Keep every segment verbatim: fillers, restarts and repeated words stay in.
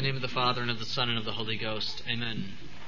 name of the Father, and of the Son, and of the Holy Ghost. Amen.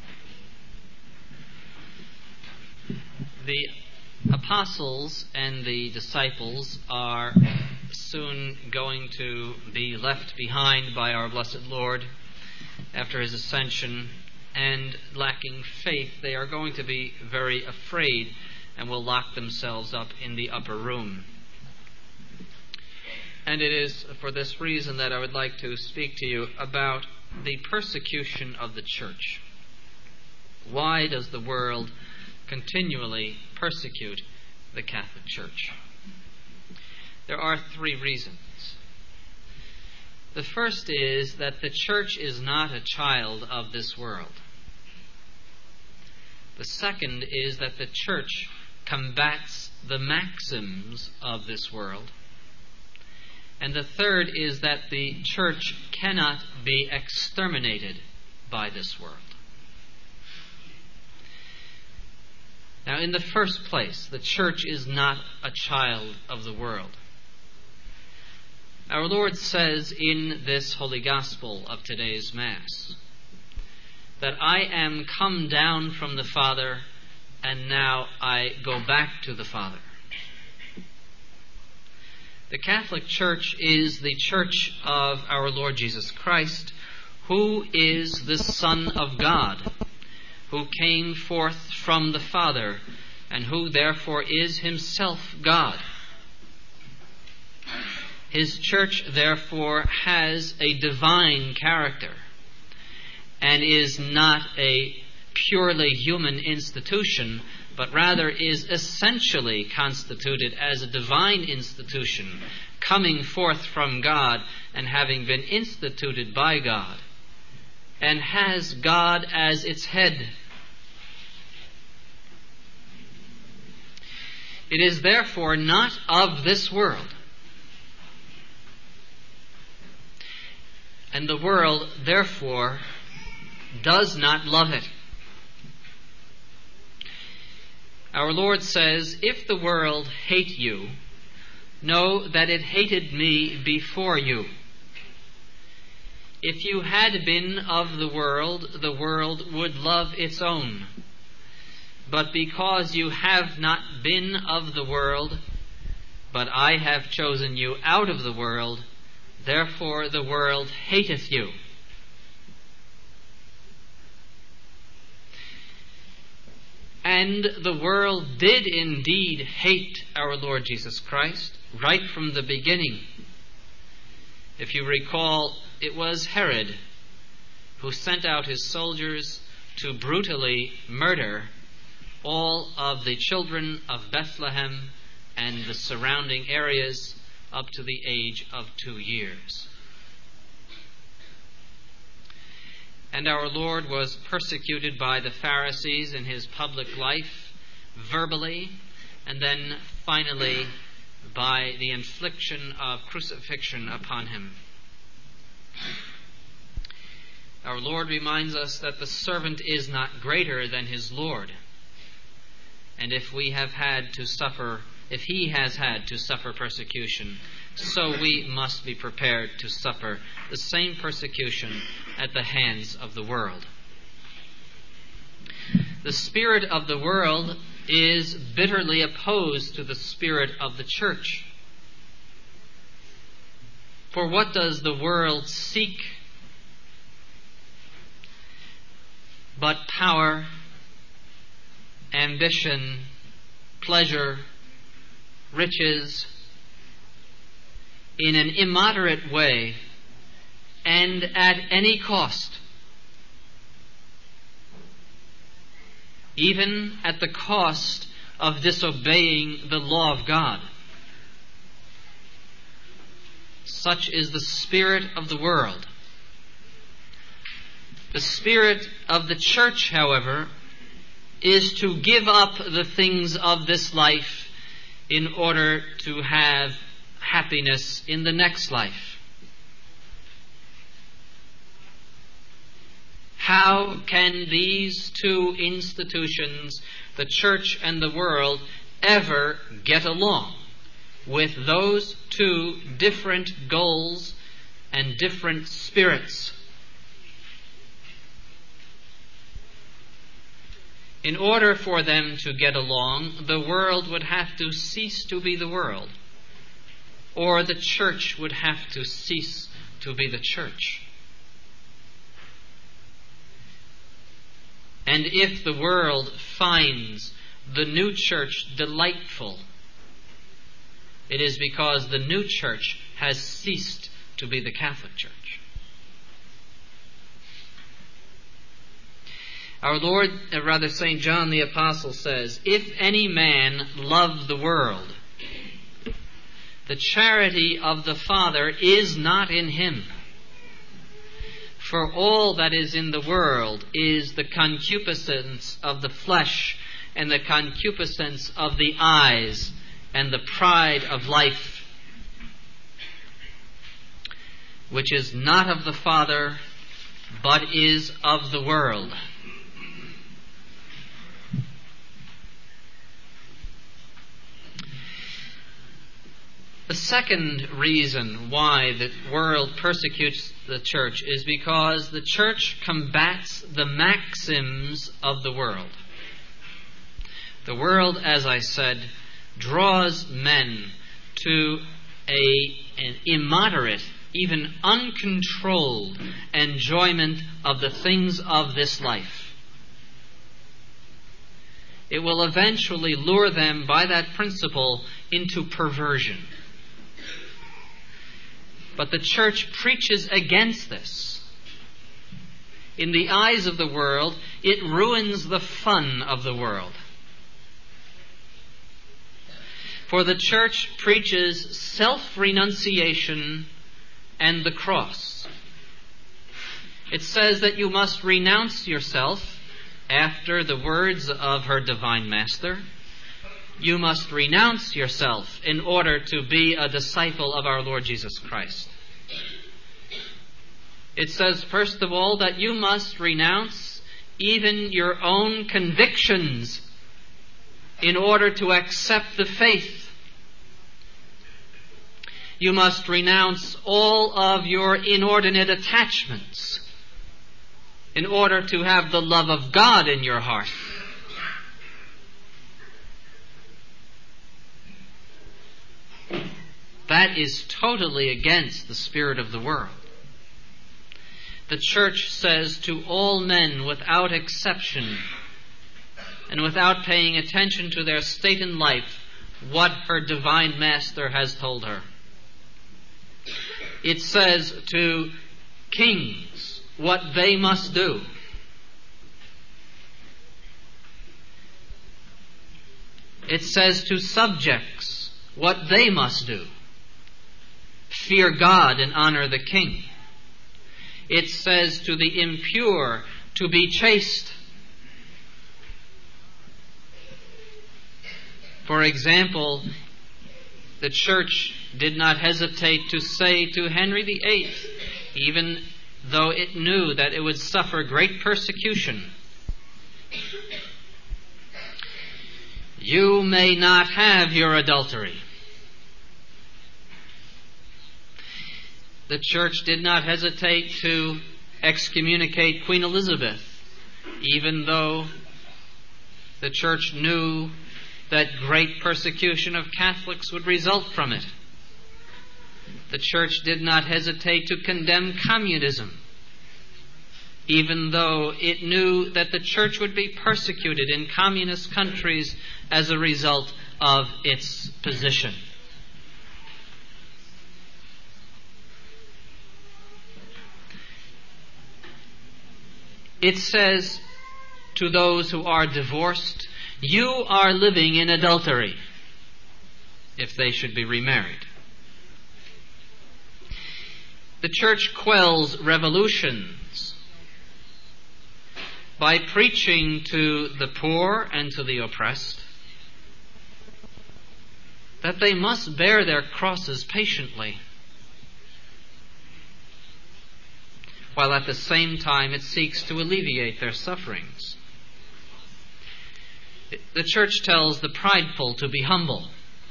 The apostles and the disciples are soon going to be left behind by our blessed Lord after his ascension, and lacking faith, they are going to be very afraid and will lock themselves up in the upper room. And it is for this reason that I would like to speak to you about the persecution of the church. Why does the world continually persecute the Catholic Church? There are three reasons. The first is that the church is not a child of this world. The second is that the church combats the maxims of this world. And the third is that the church cannot be exterminated by this world. Now, in the first place, the church is not a child of the world. Our Lord says in this Holy Gospel of today's Mass that I am come down from the Father, and now I go back to the Father. The Catholic Church is the Church of our Lord Jesus Christ, who is the Son of God, who came forth from the Father, and who therefore is himself God. His church, therefore, has a divine character and is not a purely human institution, but rather is essentially constituted as a divine institution, coming forth from God and having been instituted by God, and has God as its head. It is therefore not of this world, and the world therefore does not love it. Our Lord says, if the world hate you, know that it hated me before you. If you had been of the world, the world would love its own. But because you have not been of the world, but I have chosen you out of the world, therefore the world hateth you. And the world did indeed hate our Lord Jesus Christ right from the beginning. If you recall, it was Herod who sent out his soldiers to brutally murder all of the children of Bethlehem and the surrounding areas up to the age of two years. And our Lord was persecuted by the Pharisees in his public life, verbally, and then finally by the infliction of crucifixion upon him. Our Lord reminds us that the servant is not greater than his Lord. And if we have had to suffer, if he has had to suffer persecution, so we must be prepared to suffer the same persecution at the hands of the world. The spirit of the world is bitterly opposed to the spirit of the church. For what does the world seek but power, ambition, pleasure, riches, in an immoderate way and at any cost, even at the cost of disobeying the law of God. Such is the spirit of the world. The spirit of the church, however, is to give up the things of this life in order to have happiness in the next life. How can these two institutions, the church and the world, ever get along with those two different goals and different spirits? In order for them to get along, the world would have to cease to be the world, or the church would have to cease to be the church. And if the world finds the new church delightful, it is because the new church has ceased to be the Catholic Church. Our Lord, uh, rather Saint John the Apostle says, "If any man love the world, the charity of the Father is not in him. For all that is in the world is the concupiscence of the flesh and the concupiscence of the eyes and the pride of life, which is not of the Father, but is of the world." The second reason why the world persecutes the church is because the church combats the maxims of the world. The world, as I said, draws men to a, an immoderate, even uncontrolled enjoyment of the things of this life. It will eventually lure them by that principle into perversion. But the church preaches against this. In the eyes of the world, it ruins the fun of the world. For the church preaches self-renunciation and the cross. It says that you must renounce yourself after the words of her divine master. You must renounce yourself in order to be a disciple of our Lord Jesus Christ. It says, first of all, that you must renounce even your own convictions in order to accept the faith. You must renounce all of your inordinate attachments in order to have the love of God in your heart. That is totally against the spirit of the world. The church says to all men without exception and without paying attention to their state in life what her divine master has told her. It says to kings what they must do. It says to subjects what they must do. Fear God and honor the king. It says to the impure to be chaste. For example, the church did not hesitate to say to Henry the Eighth, even though it knew that it would suffer great persecution, "You may not have your adultery." The church did not hesitate to excommunicate Queen Elizabeth, even though the church knew that great persecution of Catholics would result from it. The church did not hesitate to condemn communism, even though it knew that the church would be persecuted in communist countries as a result of its position. It says to those who are divorced, "You are living in adultery," if they should be remarried. The church quells revolutions by preaching to the poor and to the oppressed that they must bear their crosses patiently, while at the same time it seeks to alleviate their sufferings. The church tells the prideful to be humble,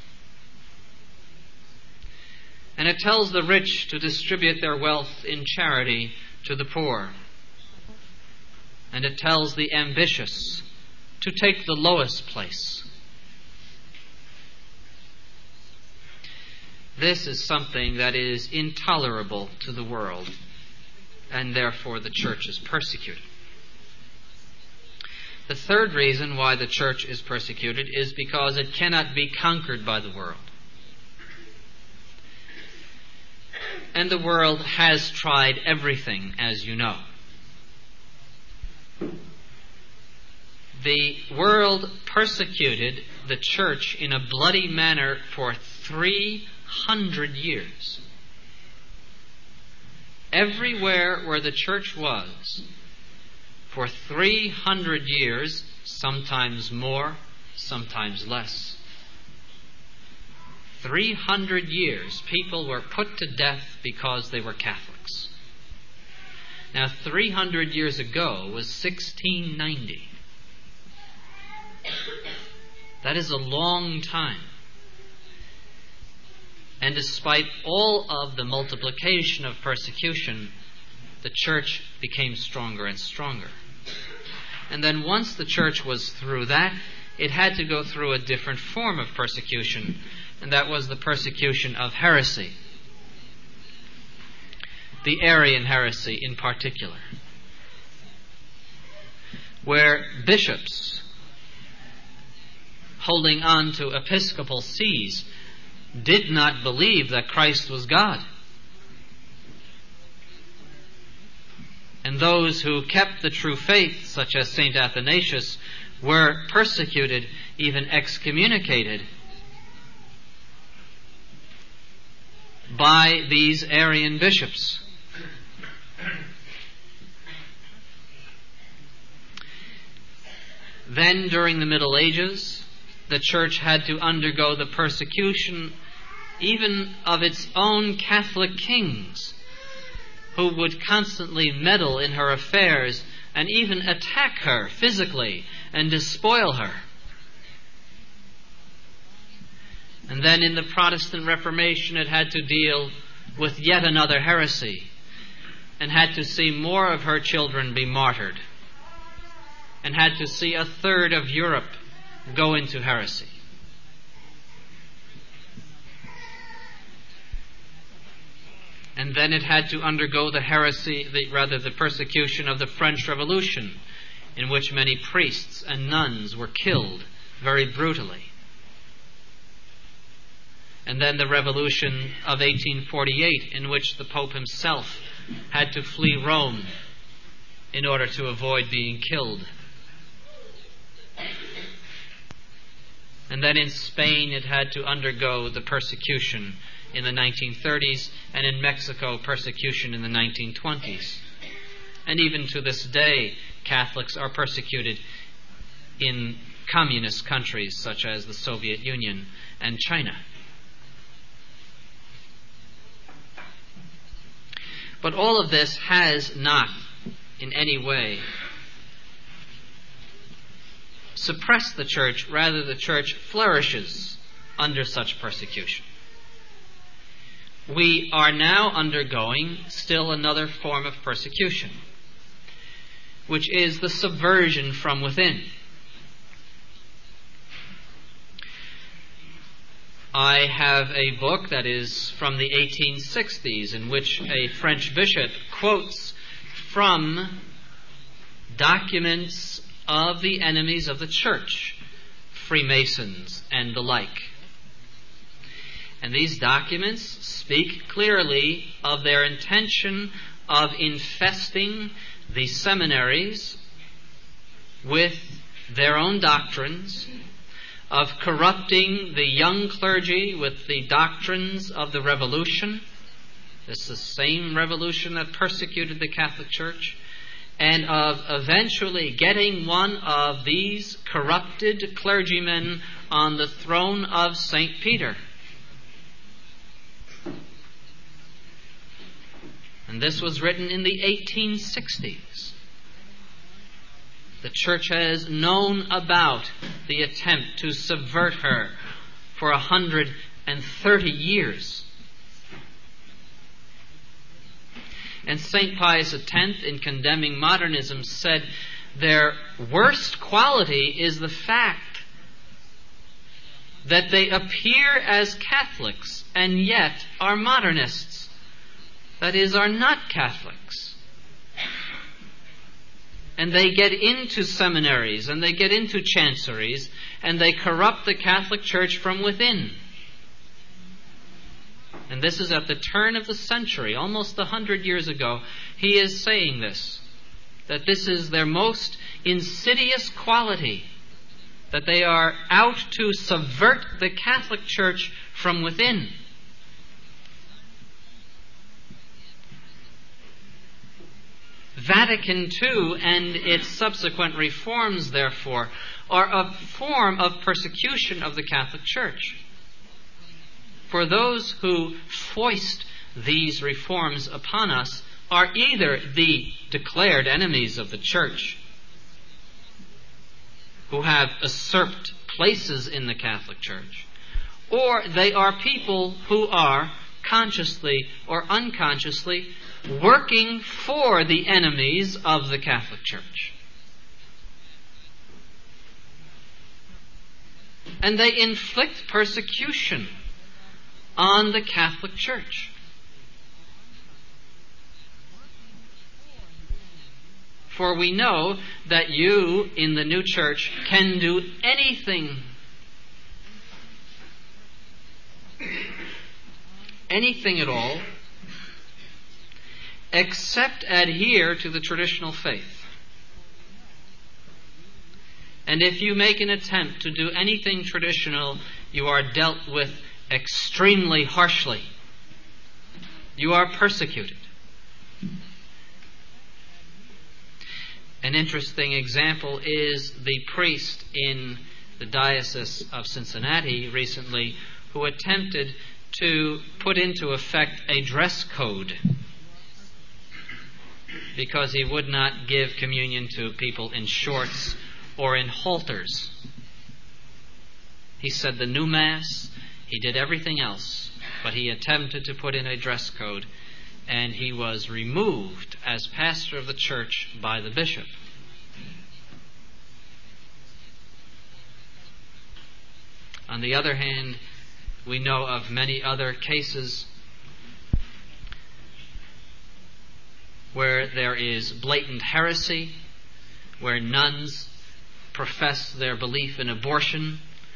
and it tells the rich to distribute their wealth in charity to the poor, and it tells the ambitious to take the lowest place. This is something that is intolerable to the world, and therefore the church is persecuted. The third reason why the church is persecuted is because it cannot be conquered by the world. And the world has tried everything, as you know. The world persecuted the church in a bloody manner for three hundred years. Everywhere where the church was, for three hundred years, sometimes more, sometimes less, three hundred years, people were put to death because they were Catholics. Now, three hundred years ago was sixteen ninety. That is a long time. And despite all of the multiplication of persecution, the church became stronger and stronger. And then once the church was through that, it had to go through a different form of persecution, and that was the persecution of heresy. The Arian heresy in particular, where bishops holding on to episcopal sees did not believe that Christ was God. And those who kept the true faith, such as Saint Athanasius, were persecuted, even excommunicated, by these Arian bishops. Then, during the Middle Ages, the church had to undergo the persecution even of its own Catholic kings, who would constantly meddle in her affairs and even attack her physically and despoil her. And then in the Protestant Reformation, it had to deal with yet another heresy and had to see more of her children be martyred and had to see a third of Europe go into heresy. And then it had to undergo the heresy, the, rather the persecution of the French Revolution, in which many priests and nuns were killed very brutally. And then the Revolution of eighteen forty-eight, in which the Pope himself had to flee Rome in order to avoid being killed. And then in Spain it had to undergo the persecution in the nineteen thirties, and in Mexico persecution in the nineteen twenties. And even to this day, Catholics are persecuted in communist countries such as the Soviet Union and China. But all of this has not in any way suppressed the church. Rather, the church flourishes under such persecution. We are now undergoing still another form of persecution, which is the subversion from within. I have a book that is from the eighteen sixties in which a French bishop quotes from documents of the enemies of the church, Freemasons and the like. And these documents speak clearly of their intention of infesting the seminaries with their own doctrines, of corrupting the young clergy with the doctrines of the Revolution. This is the same revolution that persecuted the Catholic Church, and of eventually getting one of these corrupted clergymen on the throne of Saint Peter. And this was written in the eighteen sixties. The church has known about the attempt to subvert her for a hundred and thirty years. And Saint Pius X, in condemning modernism, said Their worst quality is the fact that they appear as Catholics and yet are modernists. That is, are not Catholics. And they get into seminaries and they get into chanceries and they corrupt the Catholic Church from within. And this is at the turn of the century, almost a hundred years ago. He is saying this, that this is their most insidious quality, that they are out to subvert the Catholic Church from within. Vatican two and its subsequent reforms, therefore, are a form of persecution of the Catholic Church. For those who foist these reforms upon us are either the declared enemies of the Church, who have usurped places in the Catholic Church, or they are people who are consciously or unconsciously working for the enemies of the Catholic Church. And they inflict persecution on the Catholic Church. For we know that you in the new church can do anything, anything at all, except adhere to the traditional faith. And if you make an attempt to do anything traditional, you are dealt with extremely harshly. You are persecuted. An interesting example is the priest in the Diocese of Cincinnati recently who attempted to put into effect a dress code because he would not give communion to people in shorts or in halters. He said the new Mass, he did everything else, but he attempted to put in a dress code, and he was removed as pastor of the church by the bishop. On the other hand, we know of many other cases where there is blatant heresy, where nuns profess their belief in abortion,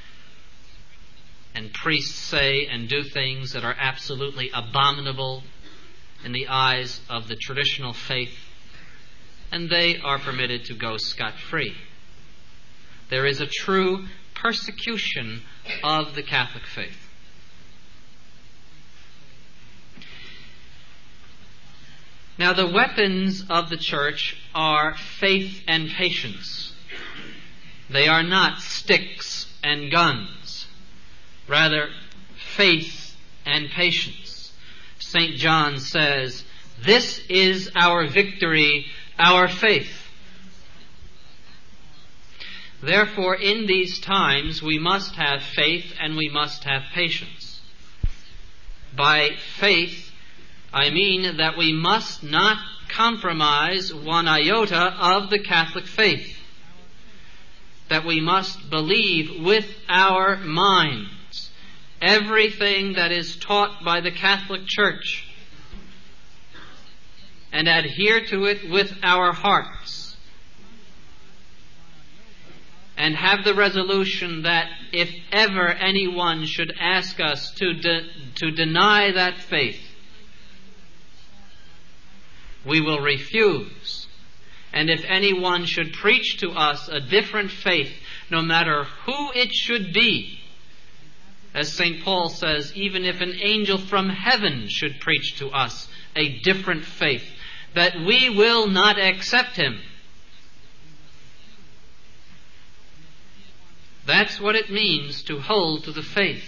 and priests say and do things that are absolutely abominable in the eyes of the traditional faith, and they are permitted to go scot-free. There is a true persecution of the Catholic faith. Now, the weapons of the church are faith and patience. They are not sticks and guns. Rather, faith and patience. Saint John says, "This is our victory, our faith." Therefore, in these times, we must have faith and we must have patience. By faith, I mean that we must not compromise one iota of the Catholic faith. That we must believe with our minds everything that is taught by the Catholic Church and adhere to it with our hearts. And have the resolution that if ever anyone should ask us to de- to deny that faith, we will refuse. And if anyone should preach to us a different faith, no matter who it should be, as Saint Paul says, even if an angel from heaven should preach to us a different faith, that we will not accept him. That's what it means to hold to the faith.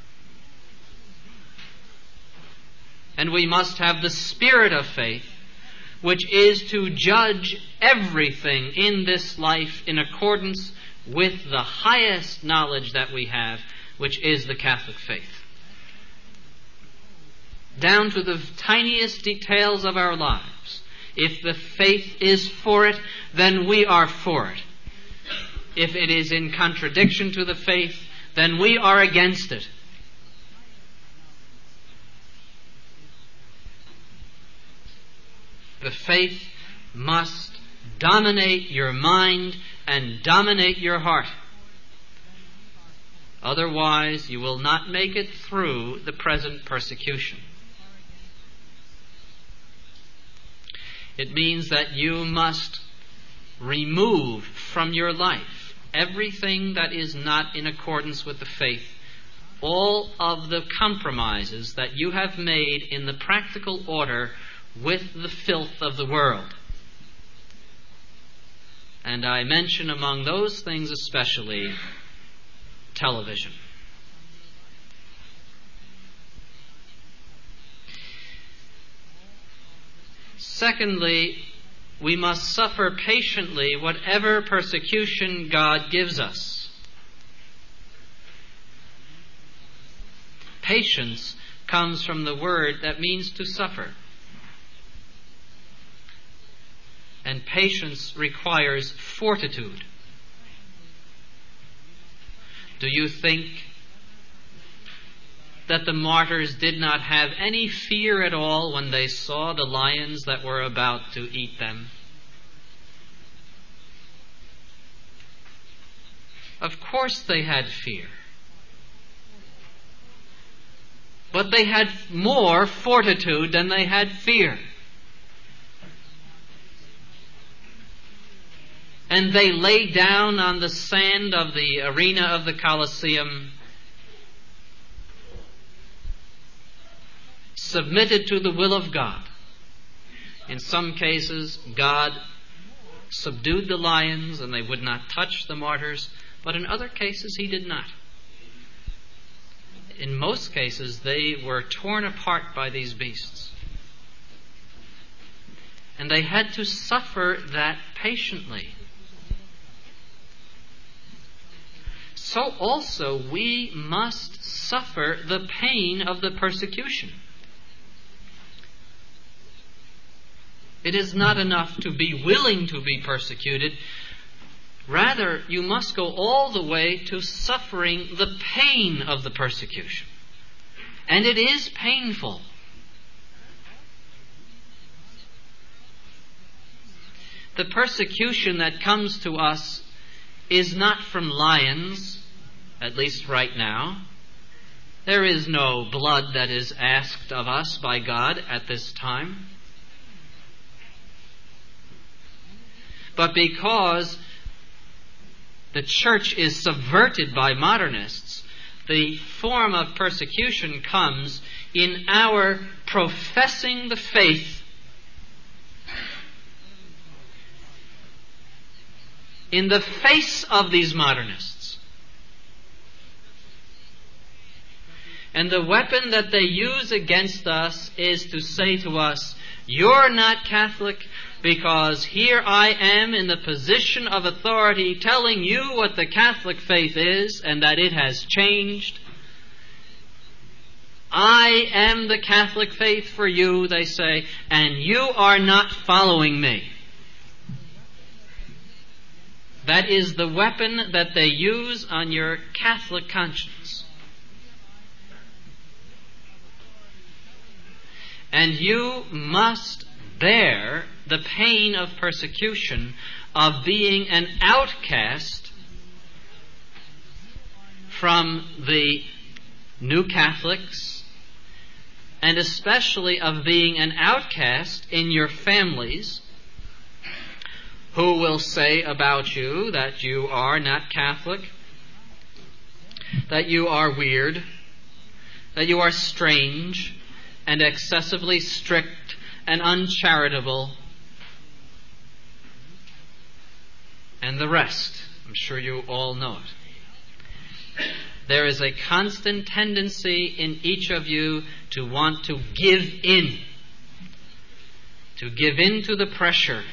And we must have the spirit of faith, which is to judge everything in this life in accordance with the highest knowledge that we have, which is the Catholic faith. Down to the tiniest details of our lives. If the faith is for it, then we are for it. If it is in contradiction to the faith, then we are against it. The faith must dominate your mind and dominate your heart. Otherwise, you will not make it through the present persecution. It means that you must remove from your life everything that is not in accordance with the faith, all of the compromises that you have made in the practical order with the filth of the world. And I mention among those things especially television. Secondly, we must suffer patiently whatever persecution God gives us. Patience comes from the word that means to suffer. And patience requires fortitude. Do you think that the martyrs did not have any fear at all when they saw the lions that were about to eat them? Of course they had fear. But they had more fortitude than they had fear. And they lay down on the sand of the arena of the Colosseum, submitted to the will of God. In some cases, God subdued the lions and they would not touch the martyrs, but in other cases He did not. In most cases, they were torn apart by these beasts. And they had to suffer that patiently. So also we must suffer the pain of the persecution. It is not enough to be willing to be persecuted. Rather, you must go all the way to suffering the pain of the persecution. And it is painful. The persecution that comes to us is not from lions, at least right now. There is no blood that is asked of us by God at this time. But because the church is subverted by modernists, the form of persecution comes in our professing the faith in the face of these modernists. And the weapon that they use against us is to say to us, you're not Catholic because here I am in the position of authority telling you what the Catholic faith is and that it has changed. I am the Catholic faith for you, they say, and you are not following me. That is the weapon that they use on your Catholic conscience. And you must bear the pain of persecution, of being an outcast from the New Catholics, and especially of being an outcast in your families, who will say about you that you are not Catholic, that you are weird, that you are strange and excessively strict and uncharitable, and the rest. I'm sure you all know it. There is a constant tendency in each of you to want to give in, to give in to the pressure,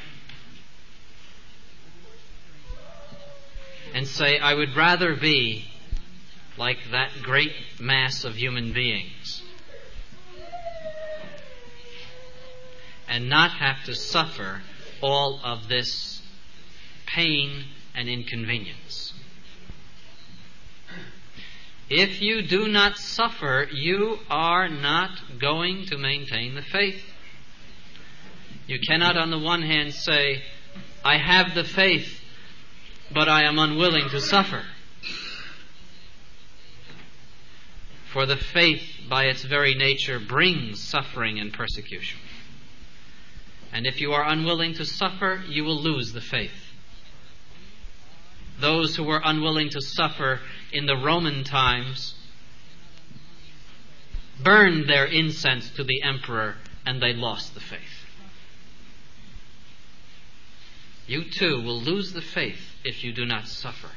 and say, I would rather be like that great mass of human beings. and not have to suffer all of this pain and inconvenience. If you do not suffer, you are not going to maintain the faith. You cannot on the one hand say, I have the faith, but I am unwilling to suffer. For the faith, by its very nature, brings suffering and persecution. And if you are unwilling to suffer, you will lose the faith. Those who were unwilling to suffer in the Roman times burned their incense to the emperor, and they lost the faith. You too will lose the faith if you do not suffer.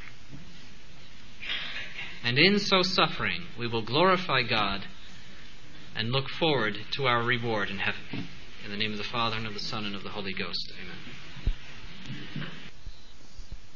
And in so suffering, we will glorify God and look forward to our reward in heaven. In the name of the Father, and of the Son, and of the Holy Ghost. Amen.